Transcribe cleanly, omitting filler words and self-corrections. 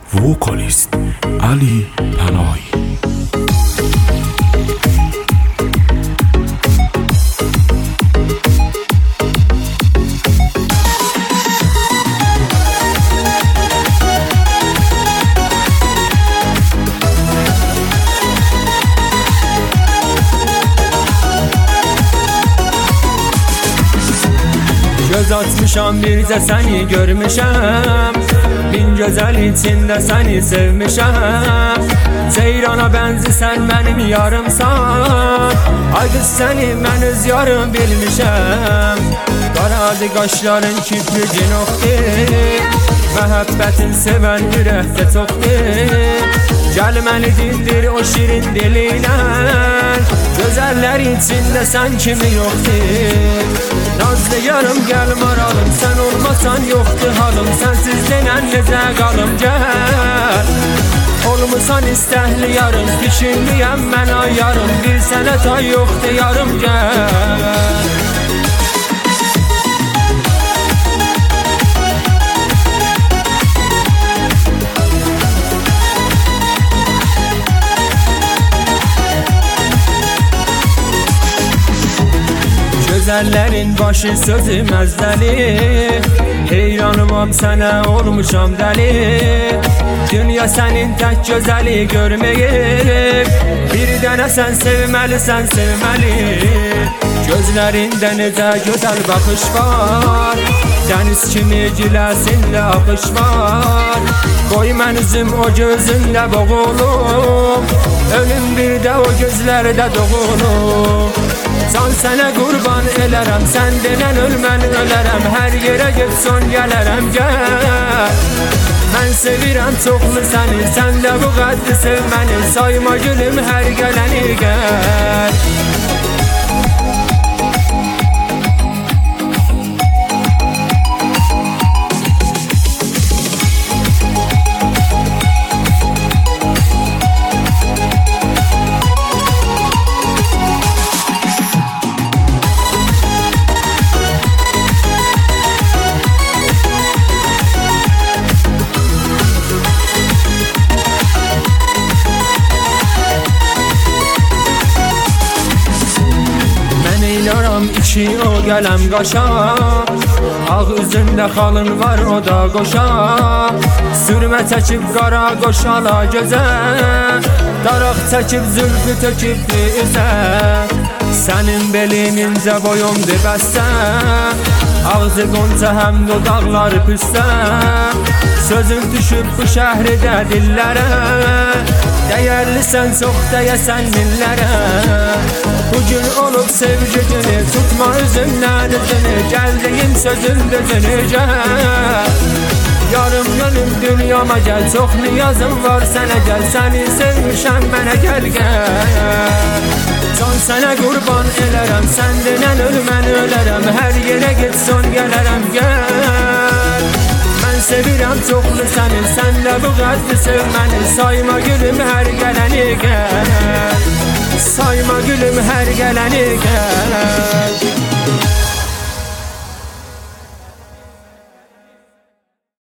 vocalist Ali Panahi. Göz atmışam bir de seni görmüşəm, bin gözəl içində səni sevmişəm. Ceyrana bənzisən mənim yarımsan, ay qız səni mən öz yarım bilmişəm. Qaradı qaşların kipricin oxdir, məhəbbətin sevən ürəkdə çoxdur. Gəl məni dindir o şirin dilinə, gözəllər içində sən kimi yoxdur. Nazlı yarım gel maralım, sen olmasan yoktu halım. Sensiz denen necə qalım gel. Olmusan istəhli yarım, düşünlüyəm mən ayarım. Bir sənə tay yoxdu yarım gel. Gözəllərin başı sözü məzdəli, heyranımam sənə olmuşam dəli. Dünya sənin tək gözəli görməyib, bir dənə sən sevməlisən sevməli. Gözlərində necə gözəl baxış var, dəniz kimi giləsində axış var. Qoy mən üzüm o gözündə boğulum, ölüm bir də o gözlərdə doğulum. Can sənə qurban elərəm, sən denən öl mən ölərəm. Hər yerə get son gələrəm gəl. Mən sevirəm çoxlu səni, sən də bu qədri sev məni. Sayma gülüm hər gələni gəl. İki o gələm qaşa, ağ üzündə xalın var o da qoşa. Sürmə çəkib qara qoşala gözə, daraq çəkib zülfü tökübdü üzə. Sənin belin incə boyundur bəstə, ağzı qonca həm dodaqları püstə. Sözün düşüb bu şəhridə dillərə, dəyərlisən çox dəyəsən millərə. Bugün olub sevgi günü, tutma üzümdən üzünü. Gəldiyim sözün düzünü gəl. Yarım gönlüm dünyama gəl, çox niyazım var sənə gəl. Səni sevmişəm mənə gəl gəl. Can sənə qurban elərəm, sən denən öl mən ölərəm. Hər yerə get son gələrəm gəl. Mən sevirəm çoxlu səni, sən də bu qədri sev məni. Sayma gülüm hər gələni gəl. Sayma gülüm hər gələni gəl.